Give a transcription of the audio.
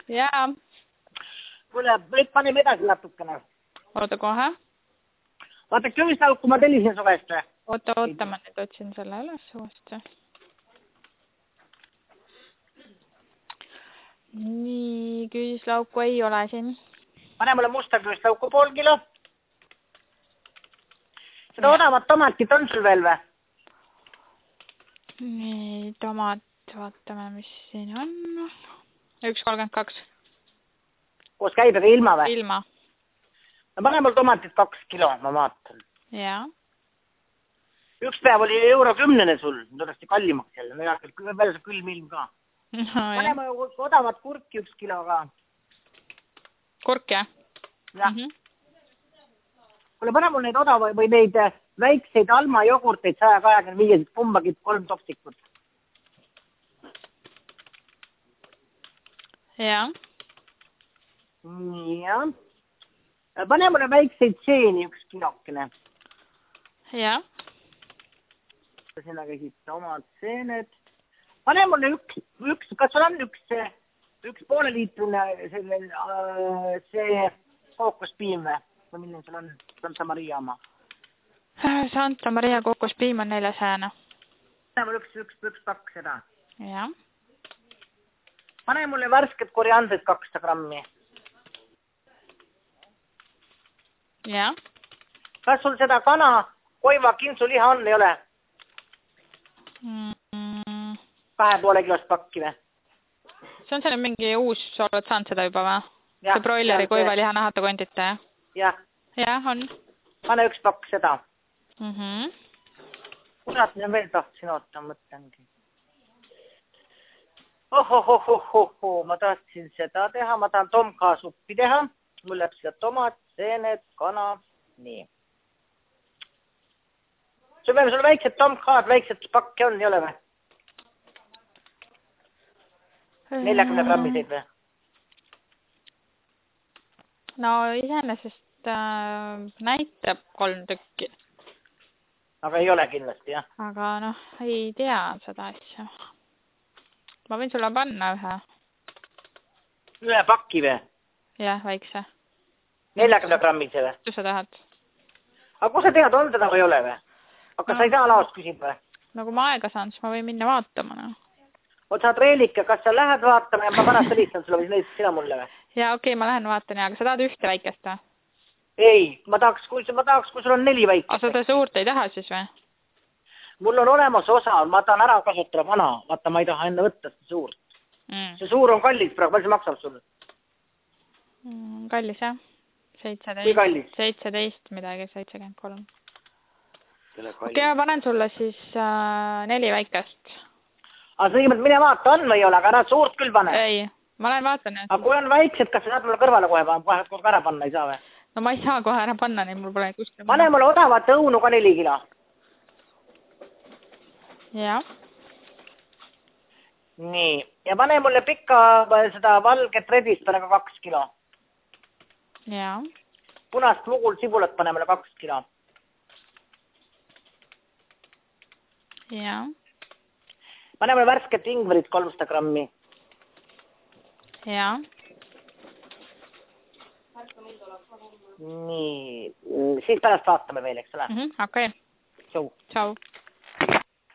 Jaa. Kuule, nüüd paneme edasi natukene. Oota kohe. Vaata, küüslauku ma tellisin su käest. Oota, ma nüüd otsin selle üles uuesti. Nii, küüslauku ei ole siin. Pane mulle musta küüslauku pool kilo. Seda odavat tomatit on sul veel või? Nii, tomat, vaatame, mis siin on. 1,32. Koos käibega ilma või? Ilma. No pane mul tomatit 2 kilo, ma vaatan. Jaa. Üks päev oli €10 sul, nüüd oleks kallimaks jälle. No jah, veel see külm ilm ka. No, pane mulle odavat kurki 1 kilo ka. Kurk, jah? Jah. Kuule, pane mul neid odava või neid väikseid alma jogurteid 125, kumbagi 3 topsikut. Jaa. Jah. Pane mulle väikseid seeni 1 kilokene. Jaa. Sinna käisid omad seened. Pane mulle üks, kas sul on üks pooleliitrine see kookospiim või milline sul on? Santa Maria oma. Santa Maria kookospiim on 400. Pane mulle üks pakk seda. Jaa. Pane mulle värsket koriandrit 200 grammi. Jaa. Kas sul seda kana koiva kintsuliha on, ei ole? 2,5 kilost pakki või? See on selle mingi uus, sa oled saanud seda juba või? Ja, see broileri koivaliha nahata kondita, jah? Jah. Jah, on. Pane 1 pakk seda. Kurat, mida veel tahtsin oota, mõtlengi. Ma tahtsin seda teha, ma tahan tomka-suppi teha. Mul läheb seda tomat, seened, kana, nii. Sul väiksed tomkaad, väiksed pakke on, ei ole või? 40 grammiseid või? No iseenesest näitab 3 tükki. Aga ei ole kindlasti, jah? Aga noh, ei tea seda asja. Ma võin sulle panna ühe. Ühe pakki või? Jah, väikse. 40 grammise või? Kui sa tahad? Aga kus sa tead, on seda või ei ole või? Aga sa ei saa laost küsib või? No kui ma aega saan, siis ma võin minna vaatama. No. Oot, saad Reelike, kas sa lähed vaatama ja ma pärast helistan sulle või näitad sina mulle või? Ja okei, ma lähen vaatan, aga sa tahad ühte väikest või? Ei, ma tahaks, kui sul on 4 väikest. Aga seda suurt ei taha siis või? Mul on olemas osa, ma tahan ära kasutada vana. Vaata, ma ei taha enne võtta seda suurt. See suur on kallis praegu, palju see maksab sul? Kallis, jah. 17. Kui kallis? 17 midagi, 73. Okei, ma panen sulle siis 4 väikest. Aga sa nimelt mine vaata, on või ei ole, aga nad suurt küll pane. Ei, ma lähen vaatan. Aga kui on väiksed, kas sa saad mulle kõrvale kohe ära panna, ei saa või? No ma ei saa kohe ära panna, nii mul pole kuskil. Pane mulle odavat õunu ka 4 kilo. Jah. Nii, ja pane mulle pikka seda valget redist pane ka 2 kilo. Jah. Punast mugul sibulat pane mulle 2 kilo. Jah. Pane mulle värsket ingverit 300 grammi. Jah. Nii, siis pärast vaatame veel, eks ole? Okei. Tšau. Tšau.